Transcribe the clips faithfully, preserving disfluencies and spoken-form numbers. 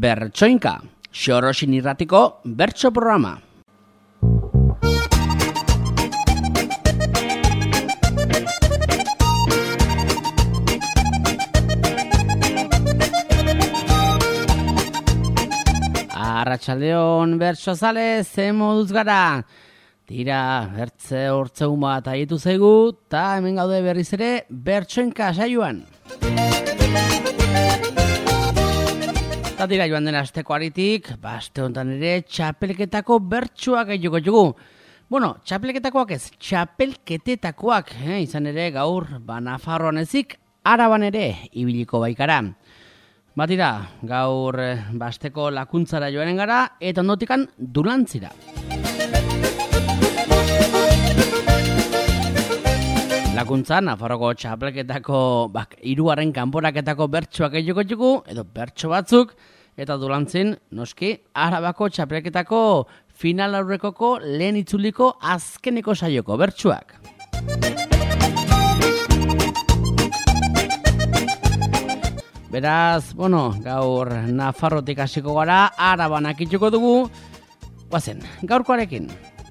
Bertsoinka, Xorosin irratiko bertso programa. Arratsaldeon bertsozale, ze moduz gara? Tira, bertze hortzegun bat aietu zaigu, eta hemen gaude berriz ere Bertsoinka saioan. Eta tira, joan den asteko aritik, aste honetan ere txapelketako bertsoak aituko dugu. Bueno, txapelketakoak ez, txapelketetakoak, eh? Izan ere gaur, ba Nafarroan ezik, Araban ere ibiliko baikara. Batira, gaur basteko lakuntzara joanen gara, eta ondotikan Durantzira. Lakuntza, Nafarroko txapelketako bak, hirugarren kanporaketako bertsoak egiteko dugu, edo bertso batzuk, eta Durantzin, noski, Arabako txapelketako final aurrekoko lehen itzuliko azkeneko saioko bertsoak. Beraz, bueno, gaur Nafarrotik hasiko gara, Araban akituko dugu, guazen, gaurkoarekin.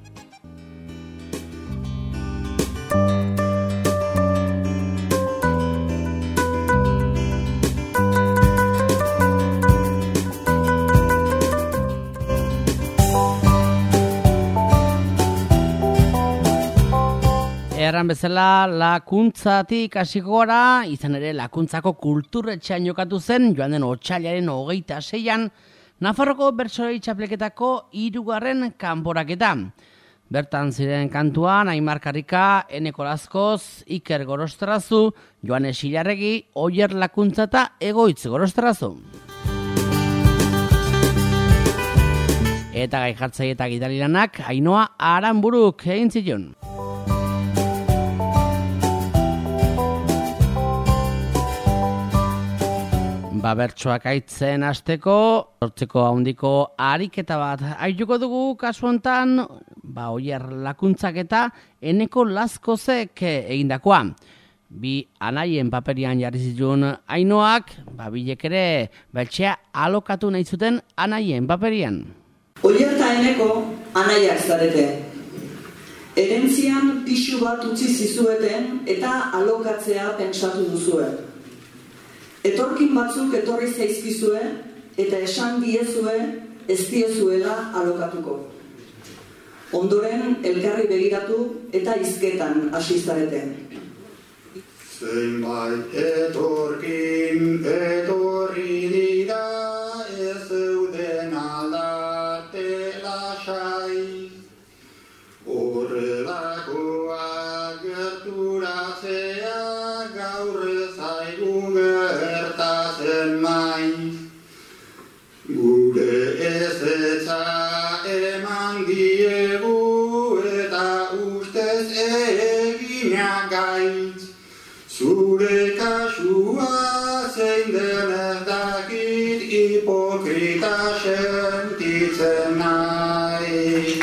Erran bezala lakuntzatik hasiko gara, izan ere lakuntzako kulturretxean jokatu zen, joan den otsailaren hogeita seian, Nafarroko bertsolari txapelketako hirugarren kanporaketa. Bertan ziren kantuan Aimar Karrika, Eneko Lazkoz, Iker Gorostrazu, Joane Xilarregi, Oier Lakuntza eta Egoitz Gorostrazu. Eta gai jartzaile eta gidarilanak Ainhoa Aranburuk egin zion. Ba, bertsoak aitzen hasteko, hortzeko handiko ariketa bat aituko dugu kasu hontan, ba, Oier Lakuntzak eta Eneko Lazkozek egindakoa. Bi anaien paperian jarri zituen Ainoak, ba, bilek ere beltxea alokatu nahi zuten anaien paperian. Oier eta Eneko anaiak zarete. Herentzian pisu bat utzi zizueten eta alokatzea pentsatu duzue. Etorkin batzuk etorri zaizkizue eta esan diezue ez diezuela alokatuko. Ondoren elkarri begiratu eta hizketan hasi zarete. Zenbait etorkin etorri dira ez zeuden aldarte lasai. Horrelakoak gerturatzea gaur zaigu gertatzen maiz. Gure ezetza eman diegu eta ustez eginak gaitz. Zure kasua zein den ez dakit hipokrita sentitzen nahi.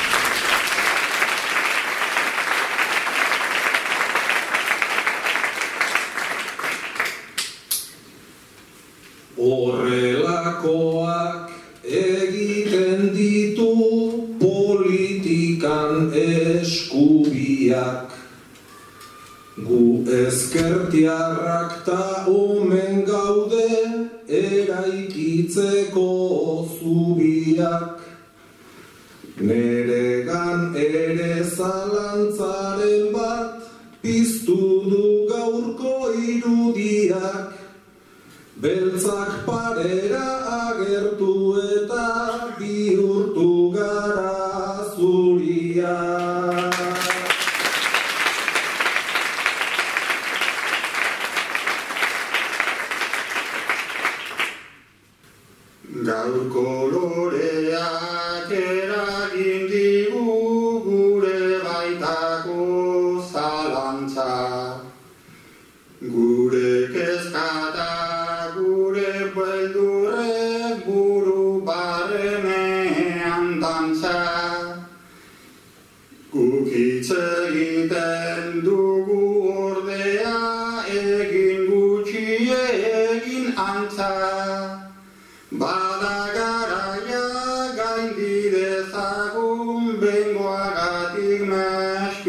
Horrelakoak egiten ditu politikan eskubiak. Gu ezkertiarrak ta omen gaude eraikitzeko zubiak. Neregan ere zalantzaren bat piztu du gaurko irudiak. Beltzak parera agertu eta bihurtu gara zuriak. Gaur koloreak eragin digu gure baitako zalantza. Gure kezkata gure beldurre buru barrenean dantza. Guk hitz egiten dugu ordea egin gutxi egin antza. Bada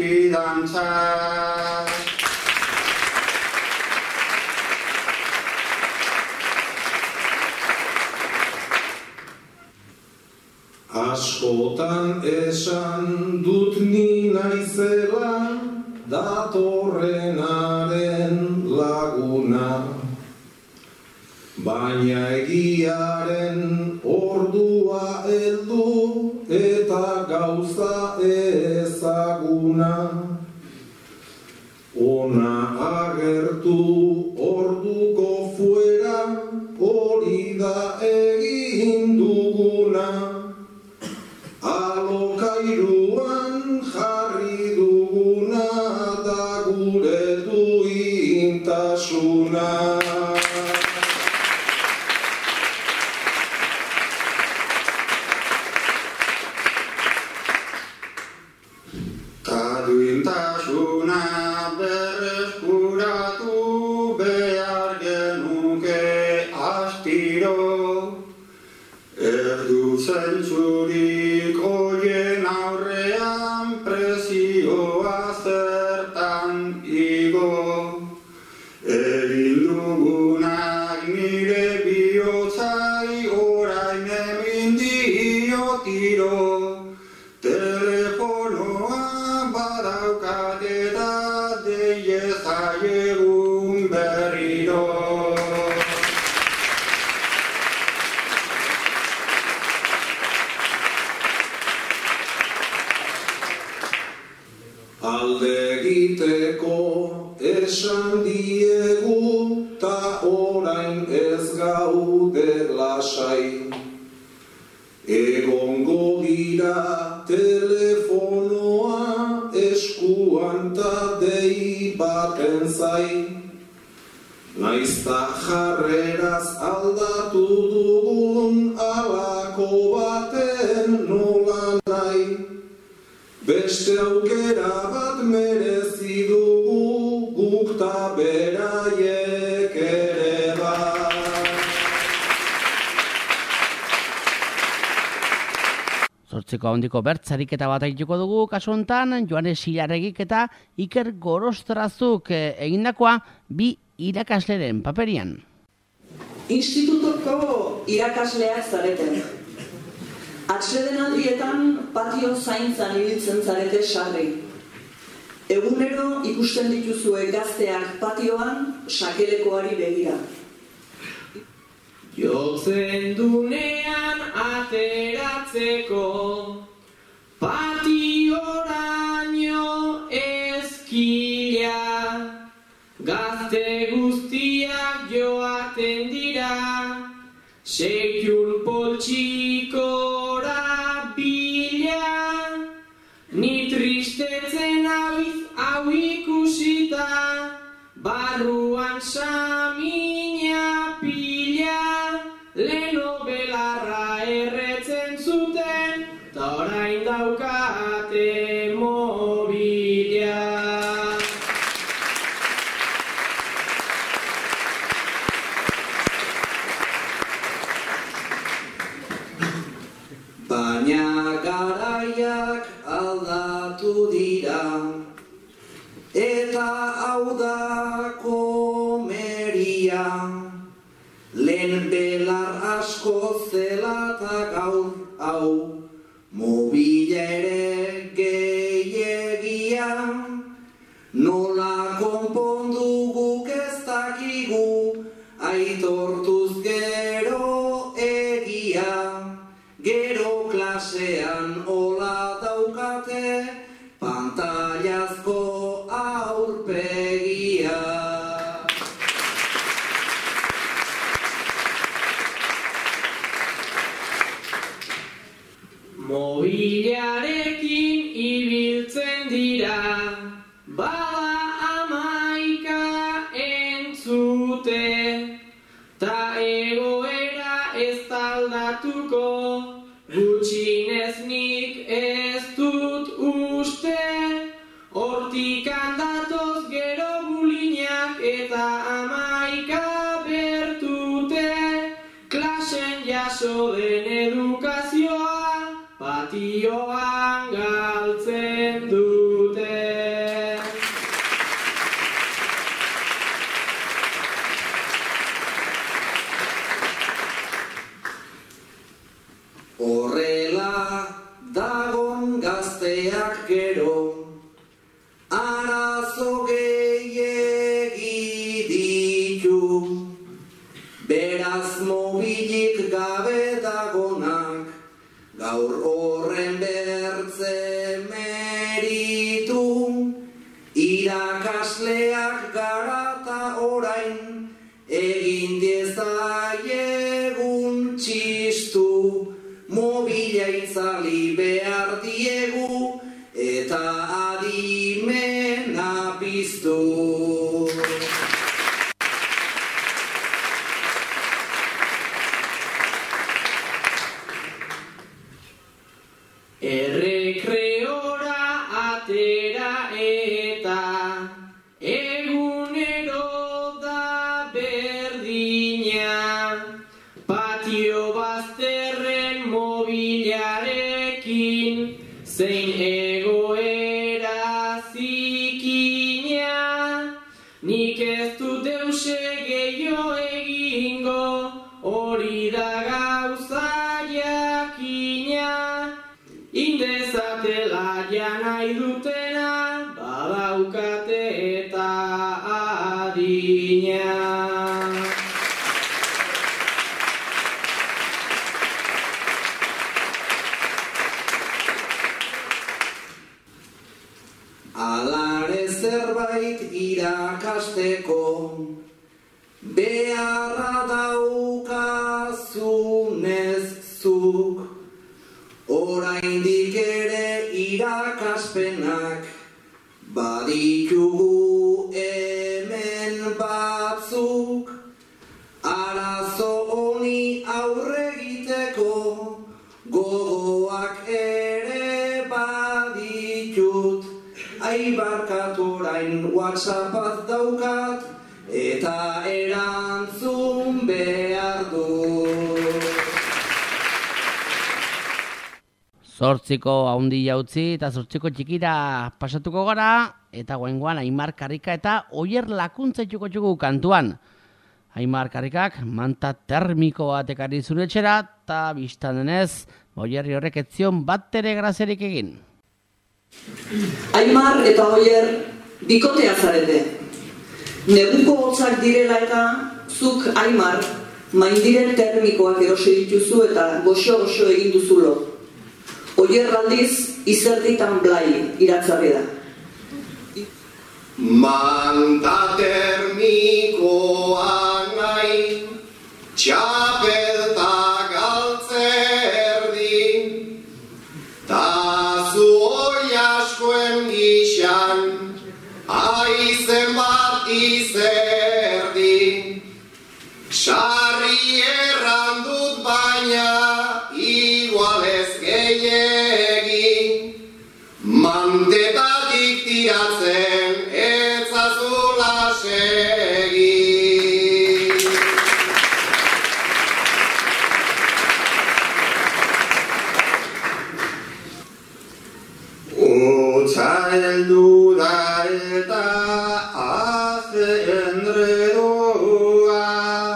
herri dantza. Askotan esan dut ni naizela datorrenaren laguna, baina egiaren ordua heldu eta gauza ezaguna. Ona agertu orduko fuera, hori da egin duguna. Alokairuan jarri duguna da gure duintasuna. Ta duintasuna berreskuratu behar genuke astiro. Ez du zentzurik hoien aurrean presioa zertan igo. Egin dugunak nire bihotzai orain hemen dio tiro. Telefonoa badaukat eta deiezaiegun berriro. Alde egiteko esan diegu ta orain ez gaude lasai. Egongo gira telefonoa eskuan ta dei baten zai. Naizta jarreraz aldatu dugun alako baten nola nahi. Beste aukera bat merezi dugu guk ta beraiek ere bat. Zortziko handiko bertzariketa bat egituko dugu, kasu honetan Joane Silarregik eta Iker Gorostrazuk egindakoa bi irakasleren paperian. Institutuko irakasleak zareten. Atsedenaldietan patio zaintzan ibiltzen zarete sarri. Egunero ikusten dituzue gazteak patioan sakelekoari begira. Jotzen dunean ateratzeko patioraino ezkila. Gazte guztiak joaten dira, sekiun poltsikora bila. Ni tristetzen abiz hau ikusita, barruan samina pila. Leno belarra erretzen zuten, ta orain daukate mobila. Baina garaiak aldatu dira, eta hau da komeria. Lehen belar asko zela eta gaur hau, mobila ere gehiagia. Nola konpondu guk ez dakigu, aitortuz gero egia. Gero klasean hola daukate, pantailazko aurpegia. Mobiliarekin ibiltzen dira, bada amaika entzute, ta egoera ez aldatuko, gutxinez nik ez dut uste. Hortik handatoz gero bulinak eta amaika bertute, klasen jaso den edukazioa patioan galtzen dute. irakasleak gara ta orain, egin diezaiegun txistu, mobila itzali behar diegu, eta adimena piztu. Errekreora atera eta egunero da berdina, patio bazterren mobiliarekin, zein egoera zikina, nik ez dut deuse gehiago egingo, hori da gauza jakina. Indezatela ja nahi dutena, badaukate eta adina. Alare zerbait irakasteko, beharra daukazunez zuk, oraindik ere irakaspenak baditugu hemen batzuk, arazo honi aurre egiteko gogoak ere baditut, aibarkatu orain WhatsAppaz daukat eta erantzun behar dut. Zortziko haundi jautzi eta zortziko txikira pasatuko gara, eta guengoan Aimar Karrika eta Oier Lakuntza txuko txuko kantuan. Aimar Karrikak manta termiko bat ekarri zure etxera, eta biztan denez, Oierri horrek etzion bat ere grazerik egin. Aimar eta Oier bikotea zarete. Neguko hotzak direla eta zuk Aimar maindiren termikoak erosi dituzu eta goxo-goxo egin duzulo. Oier aldiz izerditan blai iratzarri da. Manta termikoa nahi, txapelta galtzerdi, ta zu oi askoen gixan, aizen bat izerdi, sarri errandut baina, igualez gehiegi, mantetatik tiratzen etzazula segi. Utsa heldu da eta haze enredoa,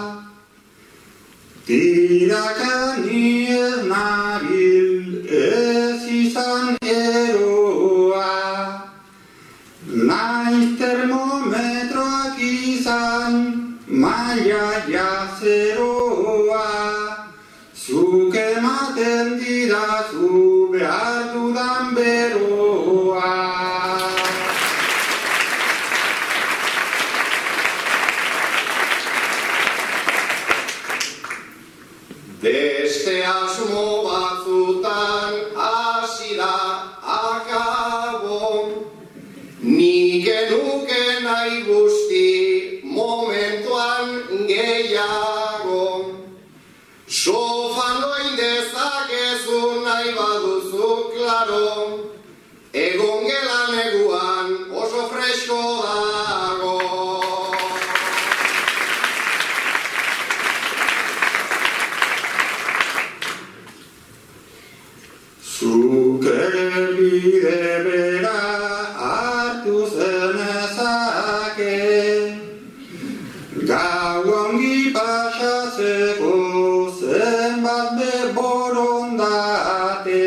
tirakani ez nabil ez izan eroa, naiz termometroak izan maila jazeroa, zuk ematen didazu behar dudan beroa. Beste asmo batzutan hasi da akabo, nik genuke nahi guzti momentuan gehiago. Sofan loin dezakezu nahi baduzu klaro, egon gela neguan oso fresko dago. Zuk ere bide bera hartu zenezake, gau ongi pasatzeko zenbat beborondate,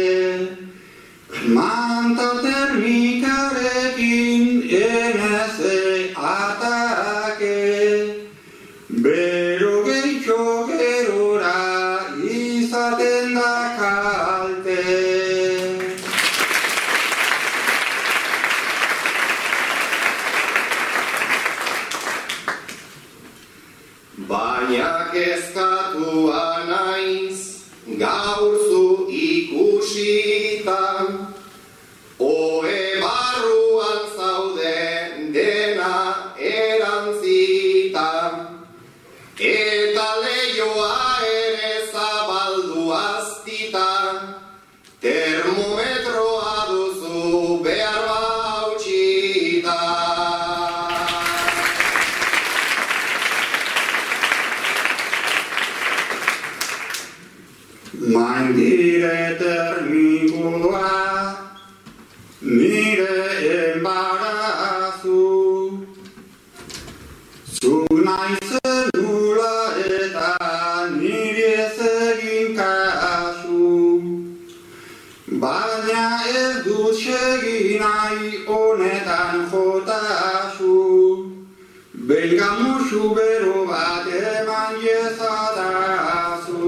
manta termikarekin eneze atake, bero gehitxo gerora izaten da kalte. baina kezkatua naiz, gaur zu ikusitan, ohe barruan zaude dena erantzitan, eta leioa ere zabaldu aztitan, termometroa duzu behar bautxita. Maindire termikoa, nire embarazu, zuk naizen nula eta nire ez egin kasu, baina ez dut segin nahi honetan jotasu, benga musu bero bat eman jezadazu.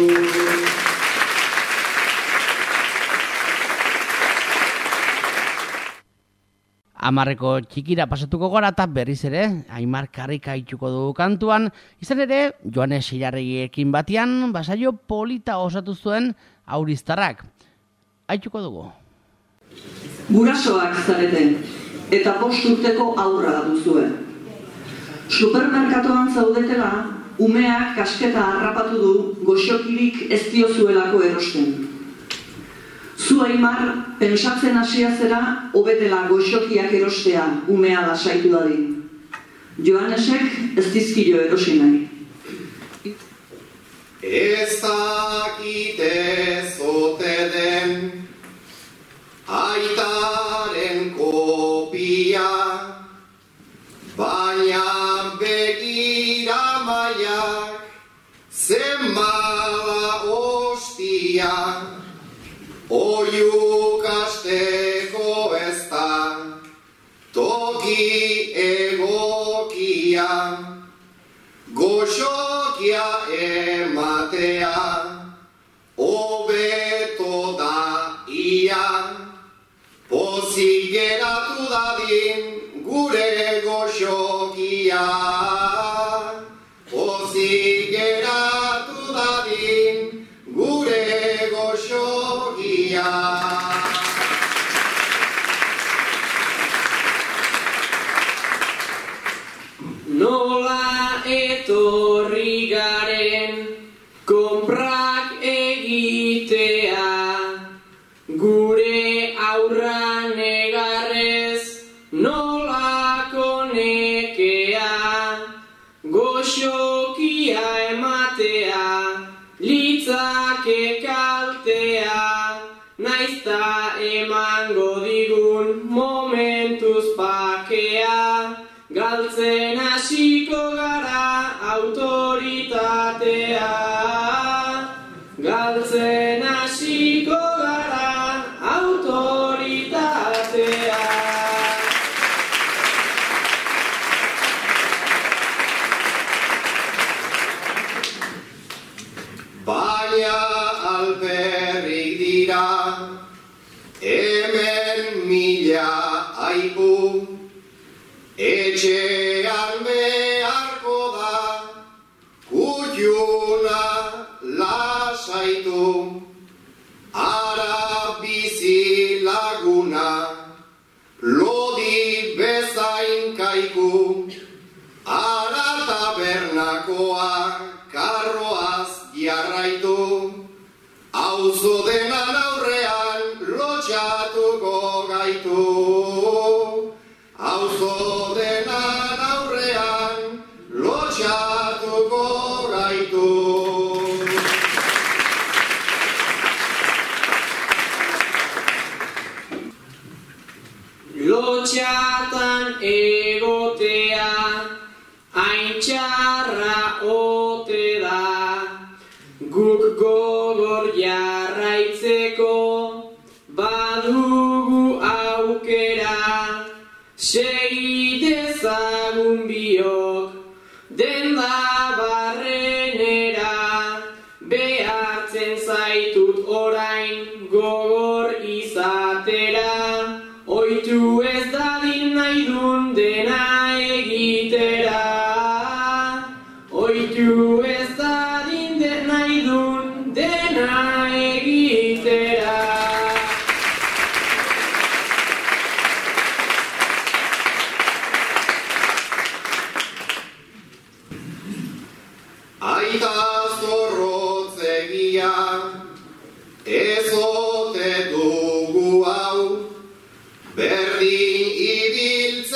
Amarreko txikira pasatuko gara eta berriz ere, Aimar Karrika itxuko du kantuan, izan ere, Joane Seilarregiekin batean, basaio polita osatu zuen auriztarrak. Aitxuko dugu. Gurasoak zarete, eta bost urteko aurra duzue. Supermerkatoan zaudetela, umeak kasketa harrapatu du goxokirik ez diozuelako erosten. Zu Aimar, pentsatzen hasia zera, hobetela goxokiak erostea umea lasaitu dadin. Joanesek ez dizkio erosi nahi. Ezakite zote den aitaren kopia, baina begira maiak zenbala ostia. Oiuk asteko ez da toki egokia, goxokia ematea hobeto da ia, pozik geratu dadin gure goxokia, pozik geratu dadin gure goxokia. Nola etorri garen konprak egitea, gure aurra negarrez nolako nekea, goxokia ematea, litzake kaltea, naizta emango digun momentuz pakea, galtzen hasiko gara autoritatea, galtzen hasiko gara autoritatea. Baina alperrik dira, hemen mila aipu, etxean beharko da, kutxuna lasaitu, ara bizi laguna, lodi bezain kaiku, ara tabernakoa, karroaz jarraitu, auzo denan aurrean lotxatuko gaitu, auzo denan aurrean lotxatuko gaitu. Lotxatan egotea, hain txarra ote da, guk gogor jarraitzeko badugu aukera, segi dezagun biok denda barrenera, behartzen zaitut orain gogor izatera, oitu ez dadin nahi dun dena egitera, oitu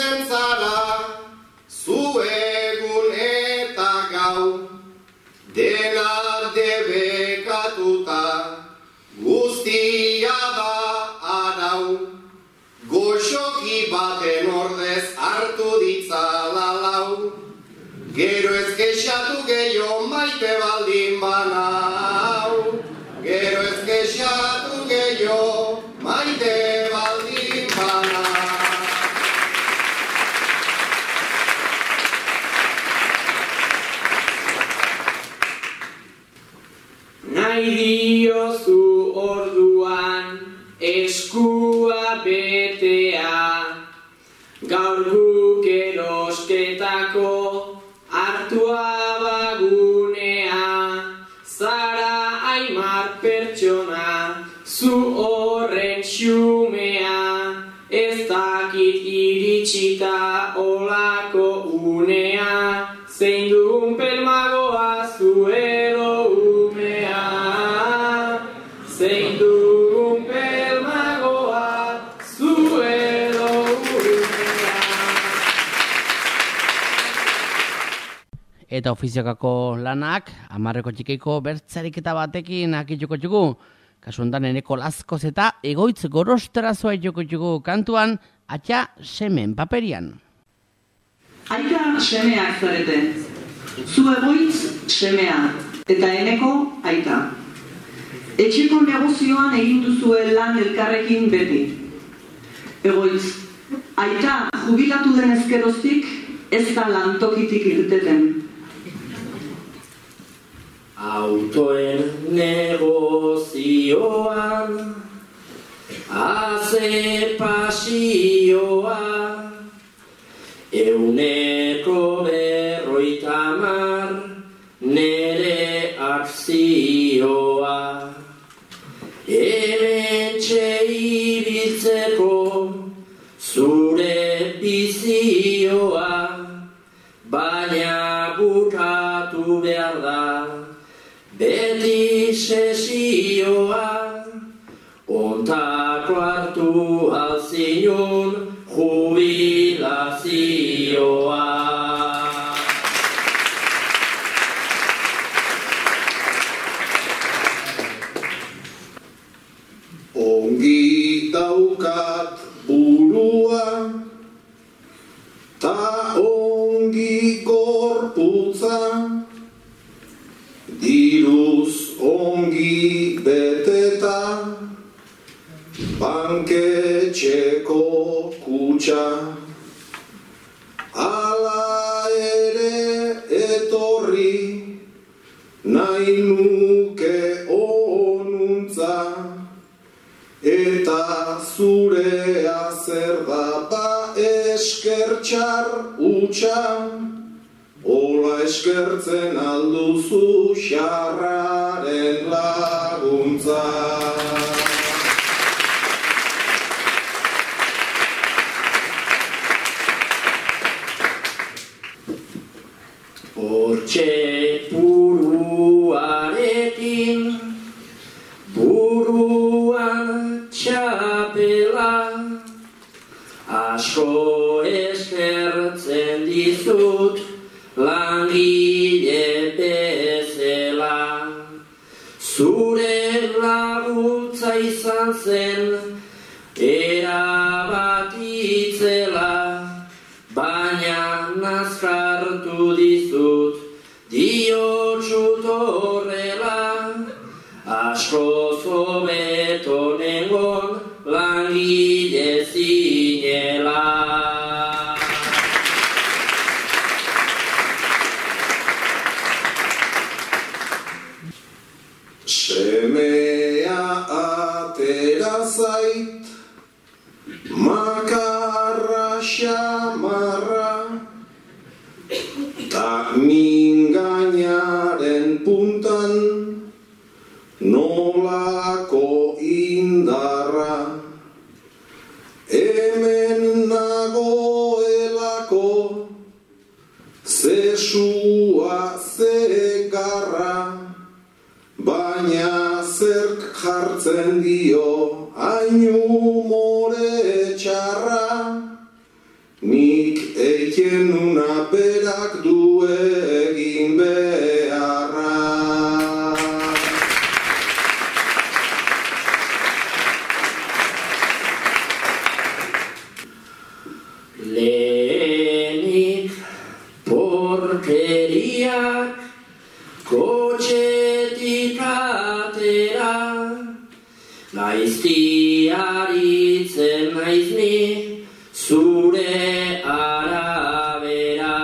ibiltzen zara, zu egun eta gau, dena debekatuta, guztia da arau, goxoki baten ordez hartu ditzala lau, gero ez kexatu gehiago maite baldin banau, gero ez kexatu gehiago maite baldin banau. Nahi diozu orduan eskua betea, gaur guk erosketako hartua bagunea, zara Aimar pertsona, zu horren xumea, ez dakit iritsita olako unea, zein dugun pelmagoa zu edo umea, zein dugun pelmagoa zu edo umea. Eta ofiziokako lanak, amarreko txikeiko bertzariketa batekin akituko txugu. Kasu hontan eneko lazkoz eta egoitz gorosterazoa itxoko txugu kantuan, atxa semen paperian. Aita semeak zarete, zu egoitz semea, eta eneko aita. Etxeko negozioan egin duzue lan elkarrekin beti. Egoitz, aita jubilatu den ezkeroztik ez da lantokitik irteten. Autoen negozioan, haze pasioa, euneko berroita hamar nere akzioa. Hementxe ibiltzeko zure bizioa, baina bukatu behar da beti sesioa, ontako hartu alzinun jubilazioa. Ongi daukat burua, ta ongi gorputza, diruz ongi beteta, banketxeko kutxa. Ala ere etorri, nahi nuke onuntza, eta zurea zer da ba eskertxar utxa, ola eskertzen alduzu xarraren laguntza. Hortxe buruarekin, buruan txapela, asko eskertzen dizut langile bezala. Zure laguntza izan zen erabat itzela, baina nazkartu dizut diotsut horrela, asko zobeto nengon langile zinela. Semea atera zait, makarra xamarra, ta mingainaren puntan nolako indarra. Hemen nagoelako, ze sua, ze garra, baina zerk jartzen dio hain umore txarra, ni nekien una berak du egin beharra. Lehenik porkeriak kotxetik atera, gaiztiaritzen naiz ni zure arabera.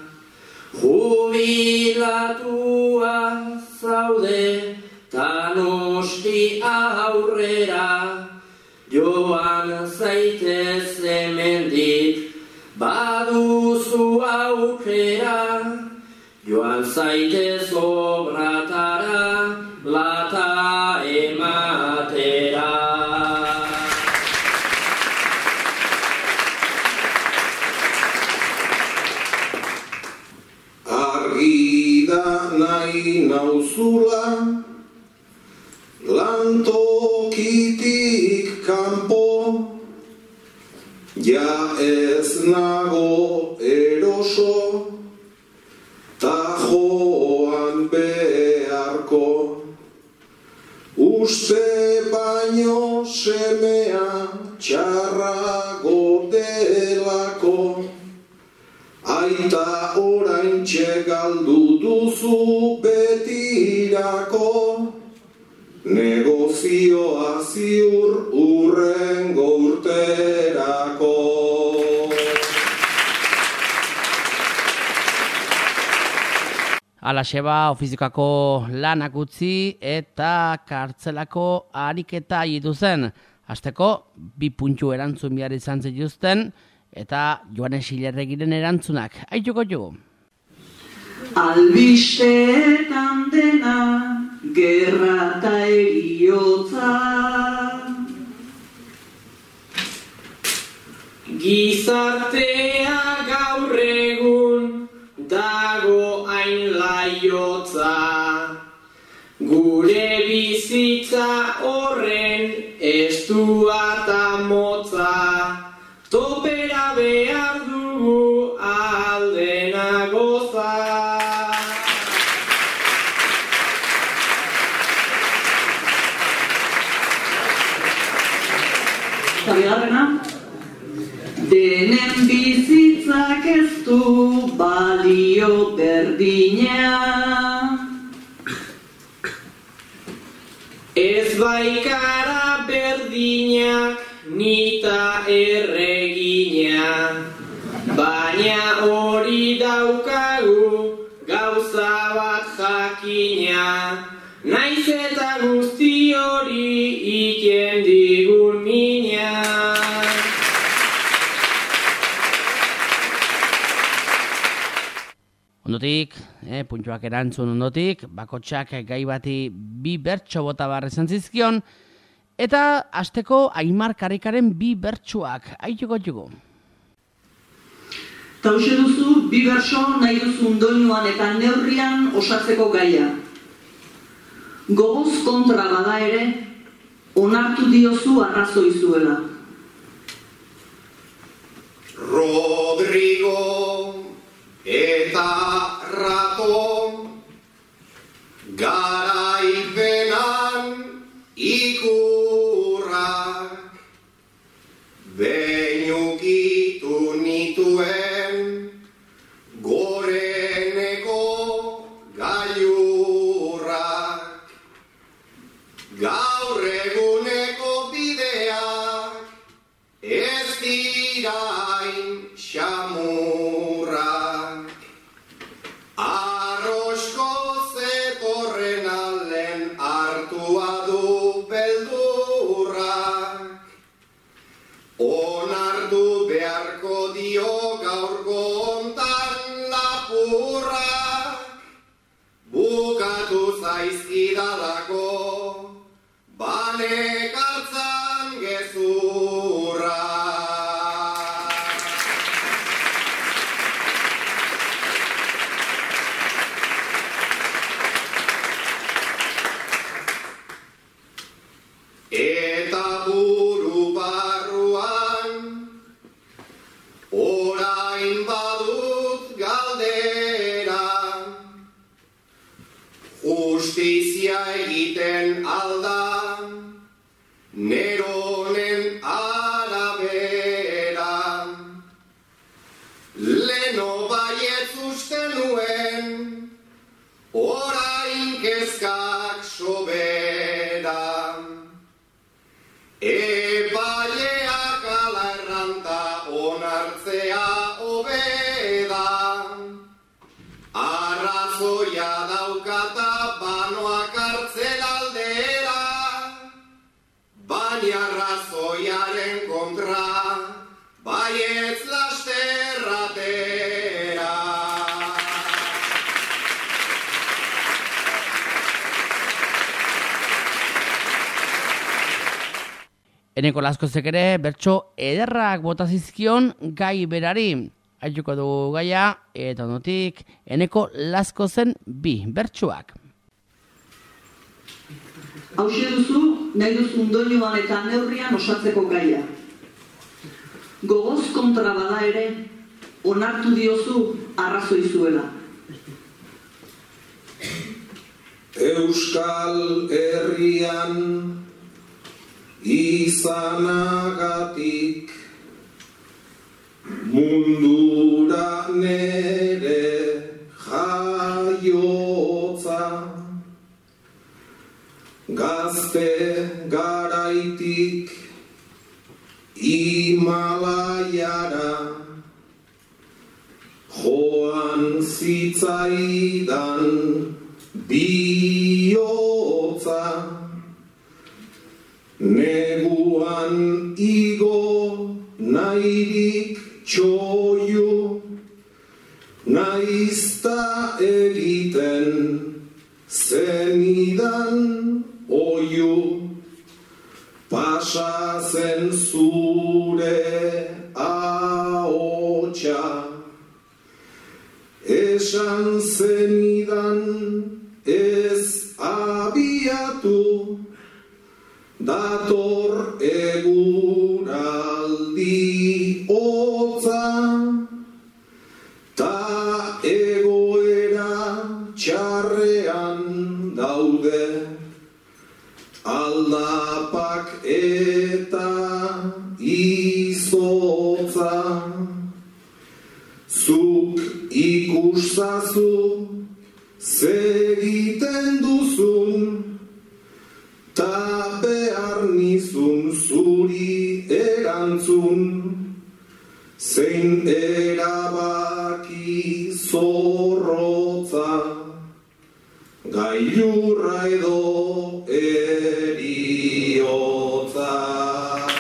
Jubilatua zaude ta noski aurrera, joan zaitez hemendik baduzu aukera, joan zaitez obratara lata ematera. Argi da nahi nauzula, lantokitik kanpo, ja ez nago eroso, ta joan beharko. Uste baino semea txarrago delako, aita oraintxe galdu duzu betirako, negozioa ziur urrengo urterako. Alaxeba ofizikako lanak utzi eta kartzelako ariketa hitu zen. Hasteko, bi puntu erantzun behar izan zituzten eta Joanes Hilerregiren erantzunak. Aituko jugu. Albisteetan dena, gerra eta eriotza. Gizartea gaur egun dago hain laiotza, gure bizitza horren estua eta motza, topera behar dugu aldena goza. Eta bigarrena, denen bizitzak ez du balio berdina, ez baikara berdinak nita erregina, baina hori daukagu gauza bat jakina, naiz eta guzti hori iken digun mina. Ondotik, eh, puntuak erantzun ondotik, bakotxak gai bati bi bertso bota barra izan zizkion, eta hasteko Aimar Karikaren bi bertsuak, aituko jugu. Eta hoxe duzu, bi berso nahi duzun doinuan eta neurrian osatzeko gaia. Gogoz kontra bada ere, onartu diozu arrazoi zuela. Rodrigo eta rato garaipenan ikurrak behin ukitu nituen goreneko gailurrak, gaur eguneko bideak ez dirain xamurrak, arrosko zetorren alden hartua du beldurrak, onartu beharko dio gaurko hontan lapurrak, bukatu zaizkidalako banek hartzan gezurrak. Eta buru barruan orain badu egiten alda, neronen arabera. Leno baietz uste nuen, orain kezkak sobera. Epaileak ala erranta onartzea hobeda. Arrazoia daukata banoak hartzen aldera, baina arrazoiaren kontra, baietz lasterratera. Eneko Laskozek ere bertso ederrak bota zizkion gai berari. Aituko dugu gaia, eta ondotik Eneko Laskozen bi bertsoak. Hauxe duzu, nahi duzun doinuan eta neurrian osatzeko gaia. Gogoz kontra bada ere, onartu diozu arrazoi zuela. Euskal Herrian izanagatik mundura nere jaiotza, gazte garaitik Himalaiara joan zitzaidan bihotza, neguan igo nahirik txoiu, naizta egiten zenidan oiu, pasa zen zure ahotsa, esan zenidan ez abiatu, dator eguraldi hotza, ta egoera txarrean daude, aldapak eta izotza. Zuk ikusazu zegiten duzun, ta behar nizun zuri erantzun, zein erabaki zorrotza, gailurra edo eriotza.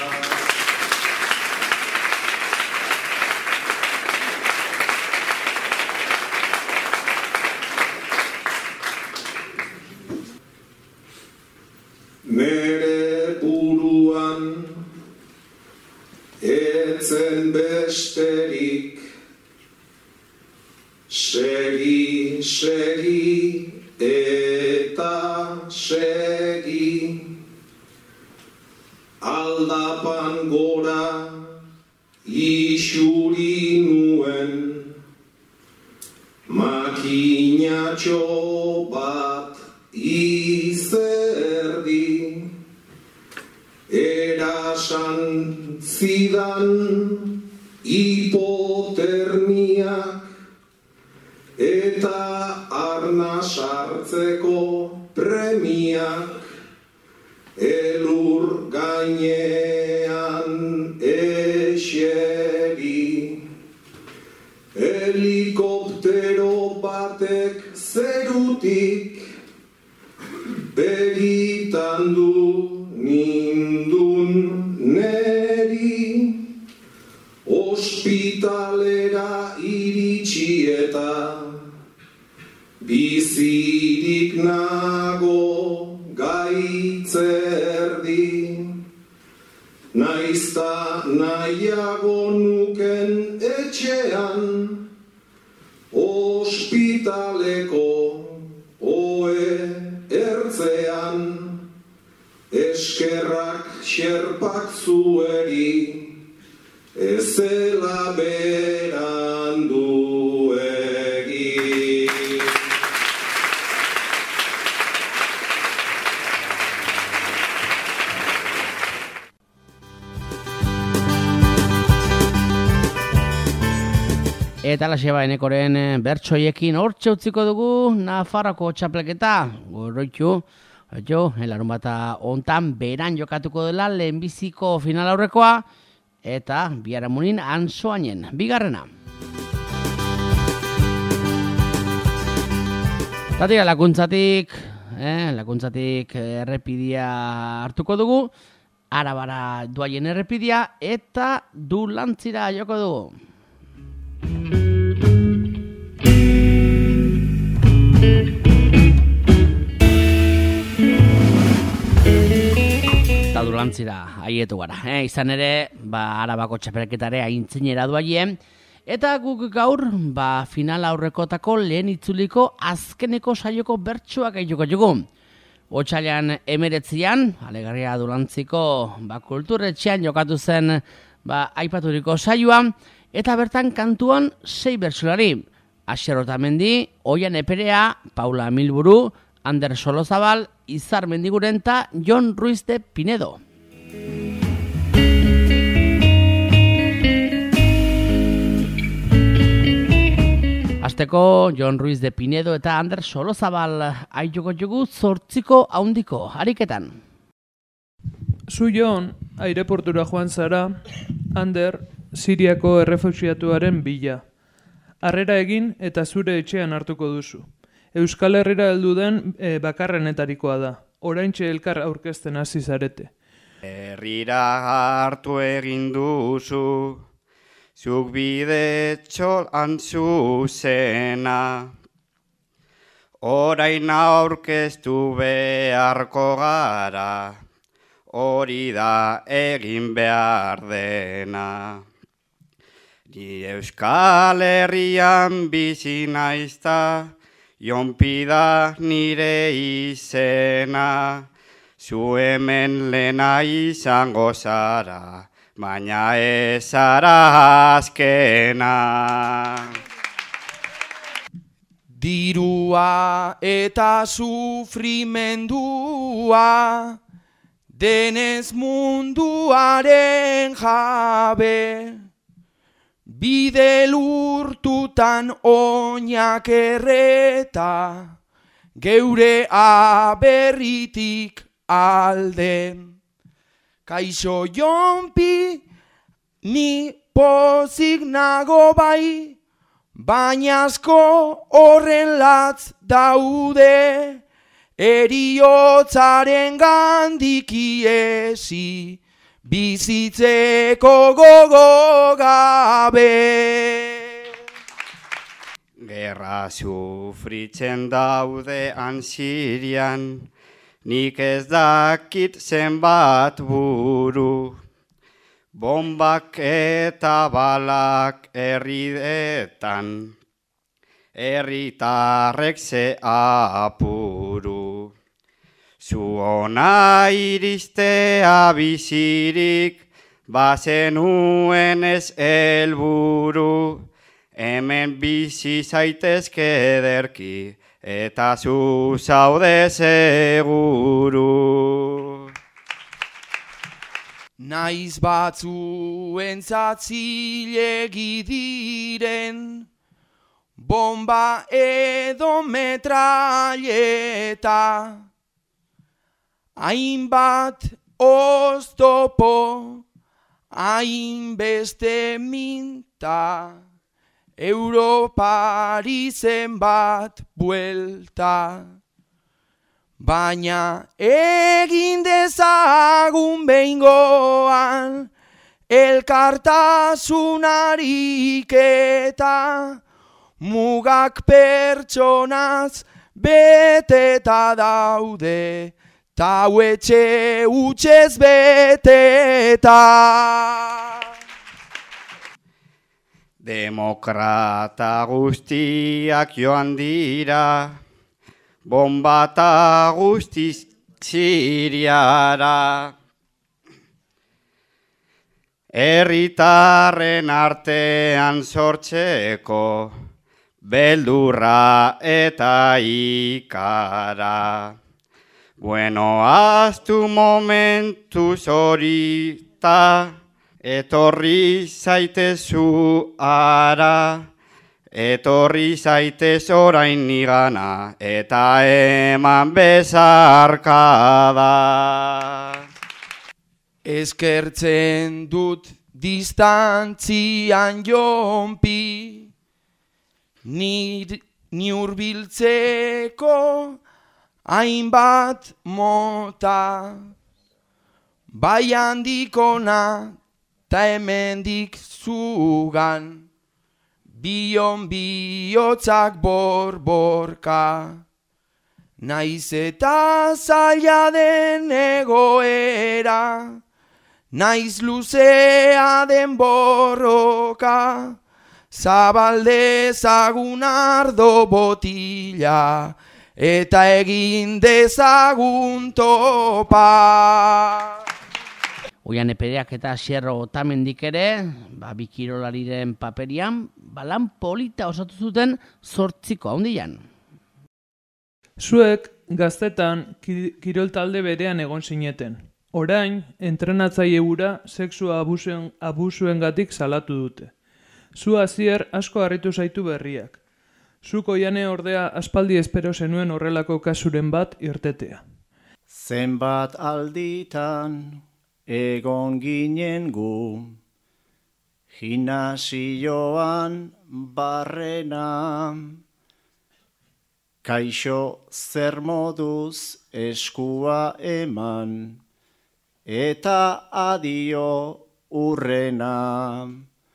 Nere buruan etzen besterik, segi, segi eta segi, aldapan gora isuri nuen, makinatxo bat izerdi, erasan zidan hipotermiak eta arna sartzeko premiak, elur gainean eseri, helikoptero batek zerutik begitan du nindun neri, ospitalera iritsi eta bizirik nago gaitzerdi, naizta nahiago nuken etxean, ospitaleko oe ertzean, eskerrak xerpak zueri, ezela berandu egin. Eta Laseba Enekoren bertsoiekin hortxe utziko dugu Nafarroko txapelketa. Gorroitu, jo, larun bata hontan beran jokatuko dela lehenbiziko final aurrekoa eta biharamunin Ansoainen bigarrena. Tatira lakuntzatik, eh, lakuntzatik errepidia hartuko dugu, Arabara doaien errepidia eta Dulantzira joko dugu. Eta Dulantzira haietu gara. Eh? Izan ere, ba, Arabako txapelketare aintzinera doaien. Eta guk gaur, ba, final aurrekotako lehen itzuliko azkeneko saioko bertsoak eituko jugu. Otsailean emeretzian, alegarria Dulantziko ba, kulturretxean jokatu zen ba, aipaturiko saioa, eta bertan kantuan sei bertsolari. Asier Otamendi, Oian Eperea, Paula Milburu, Ander Solozabal, Izar Mendiguren eta Jon Ruiz de Pinedo. Azteko, Jon Ruiz de Pinedo eta Ander Solozabal aituko jugu zortziko haundiko ariketan. Zu Jon, aireportura joan zara, Ander, Siriako errefuxiatuaren bila. Harrera egin eta zure etxean hartuko duzu. Euskal Herrira heldu den e, bakarrenetarikoa da. Oraintxe elkar aurkezten hasi zarete. Herrira hartu egin duzu, zuk bide txolan zuzena. Orain aurkeztu beharko gara, hori da egin behar dena. Ni Euskal Herrian bizi naizta, jonpida nire izena, zu hemen lena izango zara, baina ez zara azkena. Dirua eta sufrimendua, denez munduaren jabe, bide lurtutan oinak erreta, geure aberritik alde. Kaixo jonpi, ni pozik nago bai, baina asko horren latz daude, eriotzaren gandik iesi, bizitzeko gogo gabe. Gerra sufritzen daude Sirian, nik ez dakit zenbat buru. Bombak eta balak herridetan, herritarrek ze apuru. Zu ona iristea bizirik, bazenuen ez helburu, hemen bizi zaitezke ederki, eta zu zaude seguru. Naiz batzuentzat zilegi diren, bomba edo metralleta, hainbat oztopo, hainbeste minta, Europari zenbat buelta. Baina egin dezagun behingoan, elkartasun ariketa, mugak pertsonaz beteta daude, ta etxe utxez beteta. Demokrata guztiak joan dira, bombata guztiz Siriara. Herritarren artean sortzeko, beldurra eta ikara. Bueno, aztu momentu zorita, etorri zaitezu ara, etorri zaitez orain nigana, eta eman bezarkada. Eskertzen dut distantzian jonpi, ni, ni hurbiltzeko hainbat mota, bai handikona ta hemendik zugan, bion bihotzak borborka, naiz eta zaila den egoera, naiz luzea den borroka, zabaldezagun ardo botila, eta egin dezagun topa. Oian Epereak eta Xerro Otamendik ere, ba, bikirolariren paperian, balan polita osatu zuten zortziko handian. Zuek gaztetan ki- kirol talde berean egon zineten. Orain, entrenatzaile hura sexua abusuen, abusuengatik salatu dute. Zu Asier asko harritu zaitu berriak. Zuk Oiane ordea aspaldi espero zenuen horrelako kasuren bat irtetea. Zenbat alditan egon ginen gu, gimnasioan barrena, kaixo zer moduz eskua eman, eta adio urrena.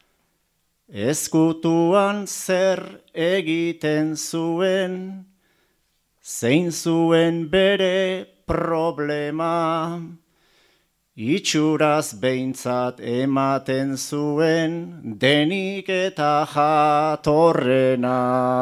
Ezkutuan zer egiten zuen, zein zuen bere problema, itxuraz behintzat ematen zuen denik eta jatorrena.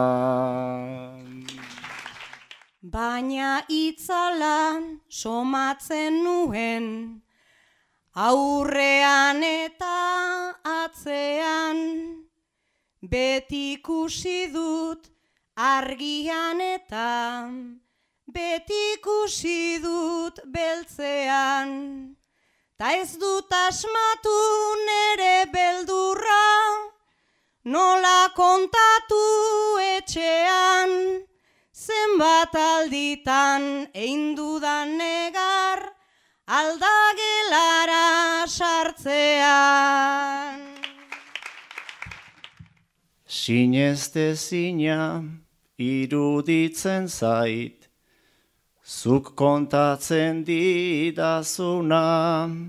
Baina itzalan somatzen nuen, aurrean eta atzean, beti ikusi dut argian eta beti ikusi dut beltzean. Ta ez dut asmatu nere beldurra, nola kontatu etxean, zenbat alditan egin dudan negar, aldagelara sartzean. Sinestezina iruditzen zait, zuk kontatzen didazuna,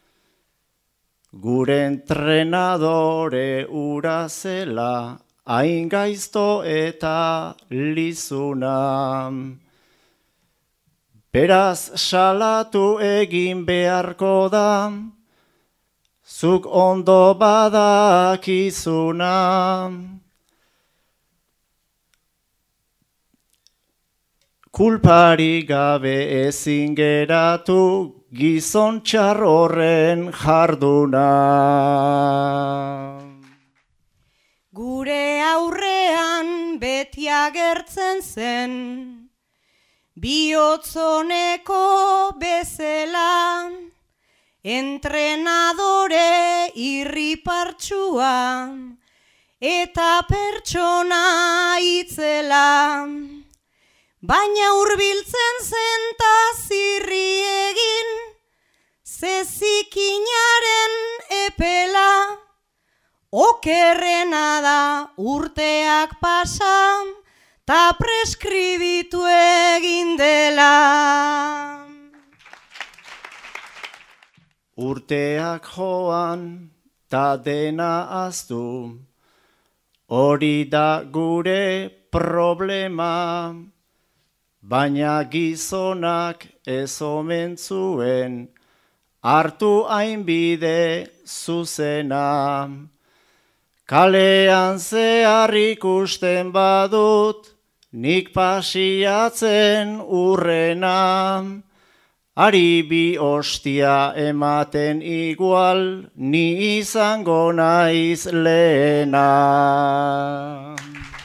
gure entrenadore ura zela, hain gaizto eta lizuna. Beraz salatu egin beharko da, zuk ondo badakizuna. Kulpari gabe ezin geratu gizon txar horren jarduna. Gure aurrean beti agertzen zen, bihotzoneko bezela, entrenadore irripartsua eta pertsona itzela. Baina hurbiltzen zen ta zirri egin, zezikinaren epela, okerrena da urteak pasa, ta preskribitu egin dela. Urteak joan ta dena ahaztu, hori da gure problema. Baina gizonak ez omen zuen, hartu hainbide zuzena. Kalean zehar ikusten badut, nik pasiatzen urrena. Ari bi ostia ematen igual, ni izango naiz lehena.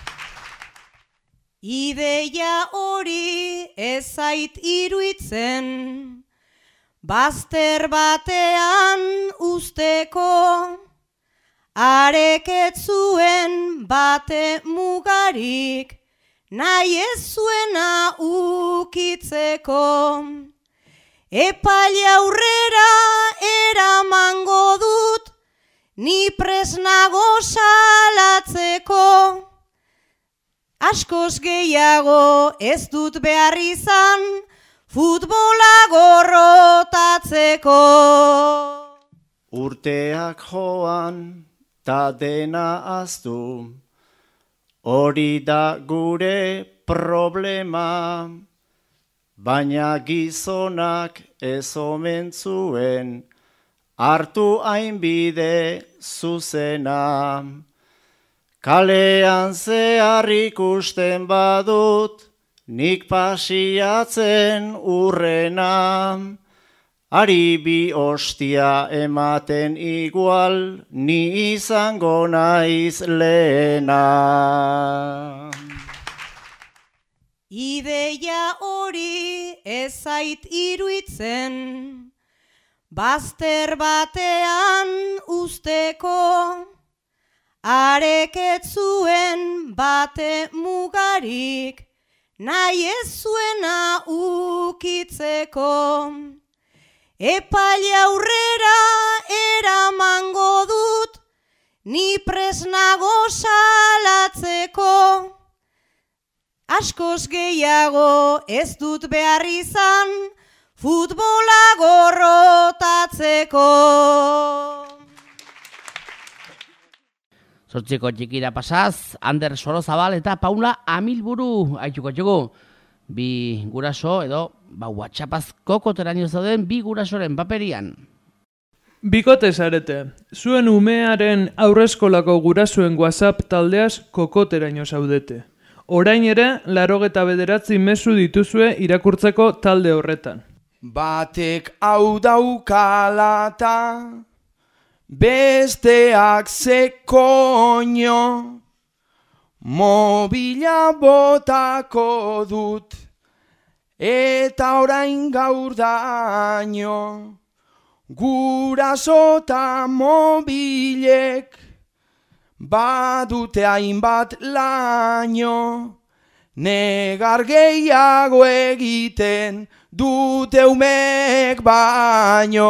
Ideia hori ez zait iruitzen, bazter batean usteko, arek ez zuen bate mugarik, nahi ez zuena ukitzeko. Epaile aurrera eramango dut, ni presnago salatzeko. Askoz gehiago ez dut behar izan, futbola gorrotatzeko. Urteak joan, ta dena aztu, hori da gure problema, baina gizonak ez omen zuen, hartu hainbide zuzena. Kalean zehar ikusten badut, nik pasiatzen urrena, ari bi ostia ematen igual, ni izango naiz lehena. Ideia hori ez zait iruitzen, bazter batean usteko, arek ez zuen bate mugarik, nahi ez zuena ukitzeko. Epaile aurrera eramango dut, ni presnago salatzeko. Askoz gehiago ez dut behar izan, futbola gorrotatzeko. Zortziko txikira pasaz, Ander Sorozabal eta Paula Amilburu haituko txugu. Bi guraso edo ba, WhatsAppaz kokoteraino zauden bi gurasoren paperian. Bikote zarete, zuen umearen aurreskolako gurasoen WhatsApp taldeaz kokoteraino zaudete. Orain ere, larogeta bederatzi mezu dituzue irakurtzeko talde horretan. Batek hau daukalata, besteak ze koño, mobila botako dut, eta orain gaur daño, gurasota mobilek, badute hainbat laino, negar gehiago egiten dute umek baino.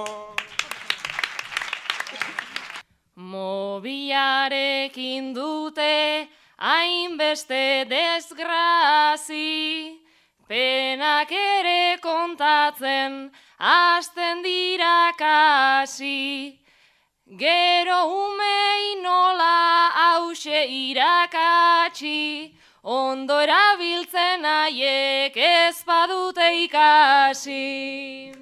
Mobilarekin dute hainbeste desgrazi, penak ere kontatzen hasten dira kasi. Gero umei nola hause irakatsi, ondo erabiltzen haiek ez badute ikasi.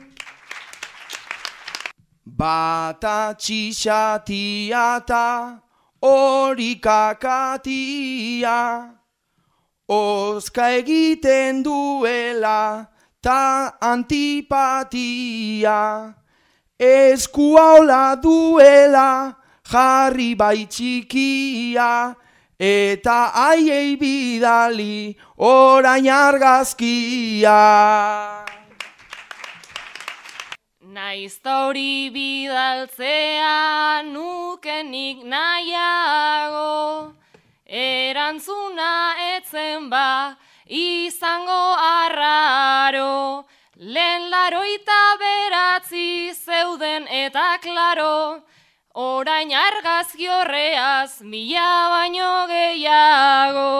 Bata txixatia ta hori kakatia, oska egiten duela ta antipatia, eskuaola duela jarri bai txikia, eta haiei bidali orain argazkia. Naizta hori bidaltzea nukenik nahiago, erantzuna etzen ba izango arraro, lehen laroita beratzi zeuden eta klaro, orain argazki horreaz mila baino gehiago.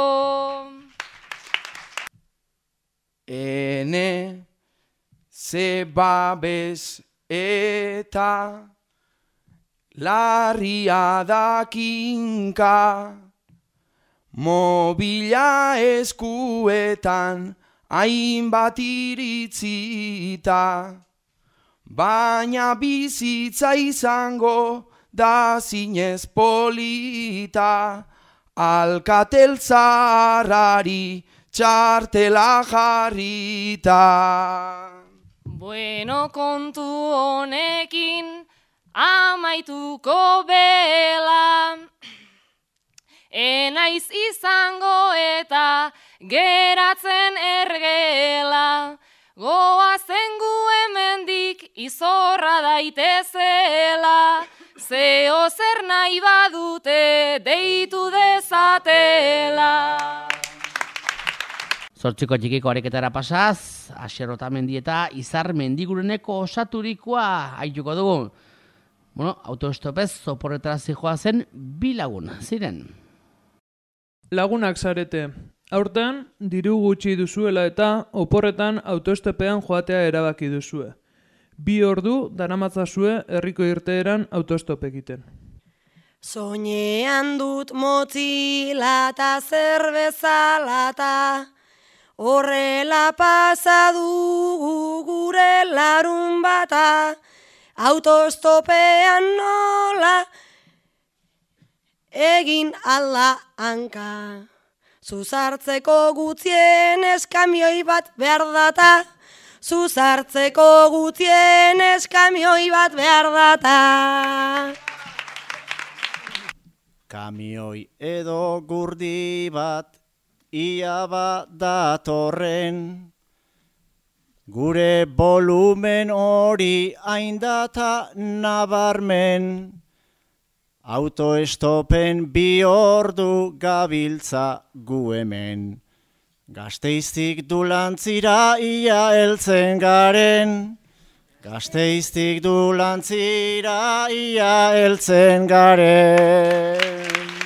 Ene ze babes eta larria dakinka, mobila eskuetan hainbat iritzita, baina bizitza izango da zinez polita, Alkatel zarrari txartela jarrita. Bueno, kontu honekin amaituko bela, enaiz izango eta geratzen ergela, goazen gu hemendik izorra daitezela, zeo zer nahi badute deitu dezatela. Zortziko txikiko areketara pasaz, Asier Otamendi eta Izar Mendigureneko osaturikoa aituko dugu. Bueno, autoestopez zoporretara zijoa zen bi lagun, ziren. Lagunak zarete. Aurten, diru gutxi duzuela eta oporretan autoestopean joatea erabaki duzue. Bi ordu daramatzazue herriko irteeran autoestop egiten. Soinean dut motzila eta zerbeza lata, horrela pasa dugu gure larun bata, autostopean nola egin alda hanka. Zuzartzeko gutxienez kamioi bat behar data, zuzartzeko gutxienez kamioi bat behar data. Kamioi edo gurdi bat ia bat datorren, gure volumen hori haindata nabarmen, autoestopen bi ordu gabiltza gu hemen. Gasteiztik dulantzira ia heltzen garen, Gasteiztik dulantzira ia heltzen garen.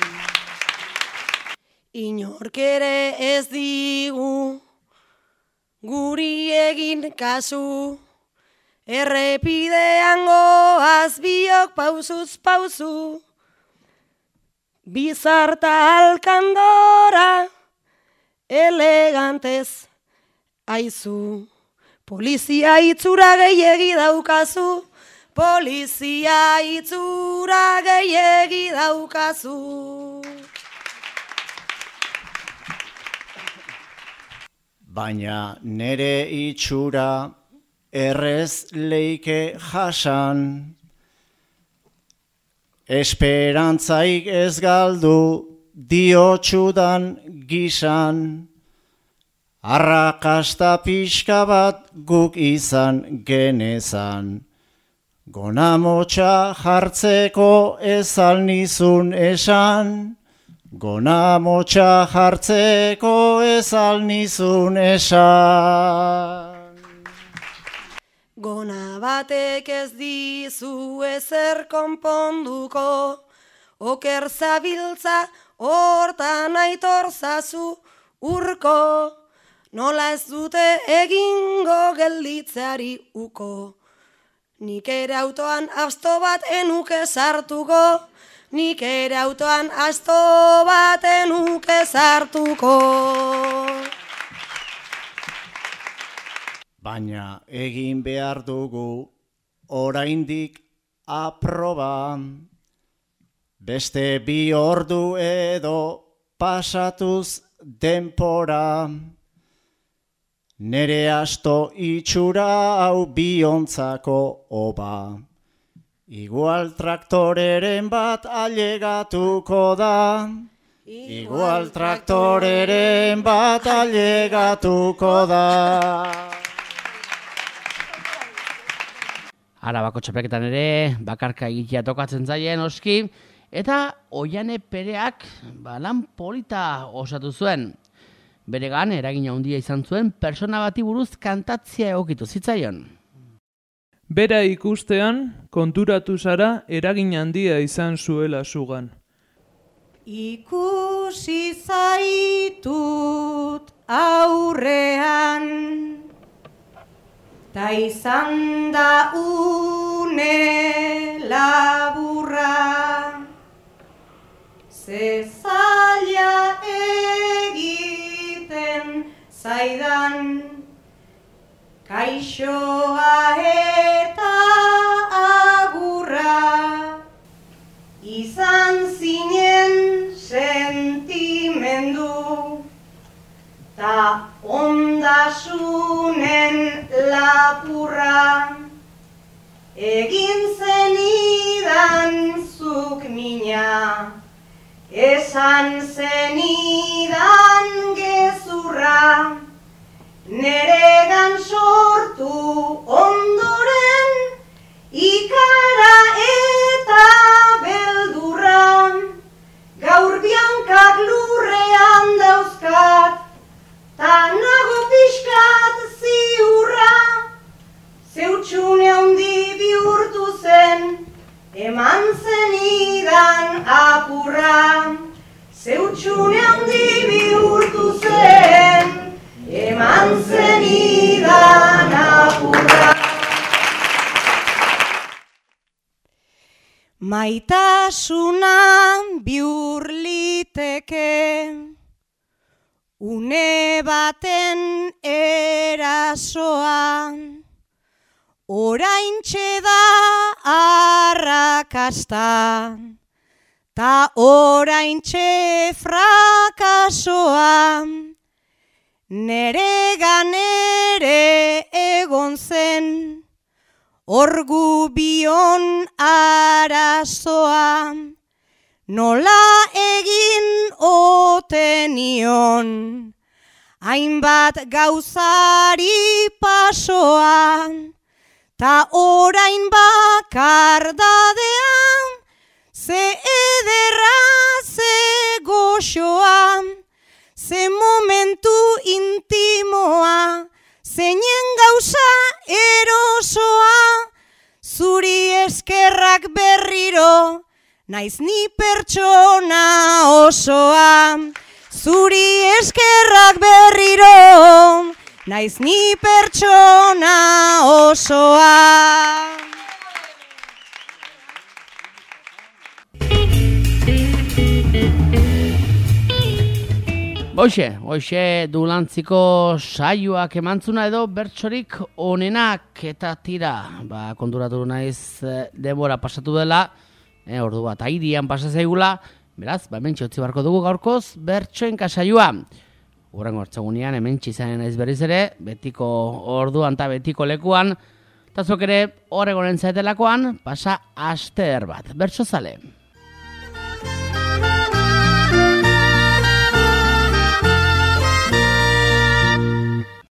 Inork ere ez digu guri egin kasu, errepidean goaz biok pausuz pauzu, bizarta alkandora elegantez aizu. Polizia itzura gehiegi daukazu, polizia itzura gehiegi daukazu. Baina nere itxura errez leike jasan, esperantzaik ez galdu diotsudan gisan, arrakasta pixka bat guk izan genezan, gonamotxa jartzeko ez alnizun esan, gonamotxa jartzeko ez alnizun esan. Gona batek ez dizu ezer konponduko, oker zabiltza hortan aitorzazu urko, nola ez dute egingo gelditzeari uko. Nik ere autoan asto bat enuke sartuko, nik ere autoan asto bat enuke sartuko. Baina egin behar dugu oraindik aproba, beste bi ordu edo pasatuz denpora, nere asto itxura hau biontzako oba. Igual traktoreren bat ailegatuko da, igual traktoreren bat ailegatuko da. Arabako txapelketan ere bakarka egitea tokatzen zaien oski, eta Oiane Pereak ba, lan polita osatu zuen. Beregan eragina handia izan zuen persona bati buruz kantatzea egokitu zitzaion. Bera ikustean konturatu zara eragin handia izan zuela zugan. Ikusi zaitut aurrean, ta izan da une laburra, ze zaila egiten zaidan, kaixoa eta agurra, izan zinen sentimendu, ta ondasunen lapurra, egin zenidan zuk mina, esan zenidan gezurra, neregan sortu ondoren ikara eta une handi bihurtu zen, eman zen idan apurra. Maitasuna bihur liteke, une baten erasoan, oraintxe da arrakasta, ta oraintxe frakasoa, neregan ere egon zen, orgu bion arazoa, nola egin otenion, hainbat gauzari pasoa, ta orain bakardadean, ze ederra, ze goxoa, ze momentu intimoa, zeinen gauza erosoa, zuri eskerrak berriro, naiz ni pertsona osoa. Zuri eskerrak berriro, naiz ni pertsona osoa. Hoxe, hoxe dulantziko saioak emantzuna edo bertsorik onenak eta tira. Ba, konturatu naiz e, denbora pasatu dela, e, ordu bat airian pasa zaigula, beraz, ba, hementxe utzi barko dugu gaurkoz bertsoen kasaioa. Horrengo hartzagunean hementxe izanen naiz berriz ere, betiko orduan eta betiko lekuan, eta zok ere horregonen zaetelakoan, pasa aster bat. Bertso zale.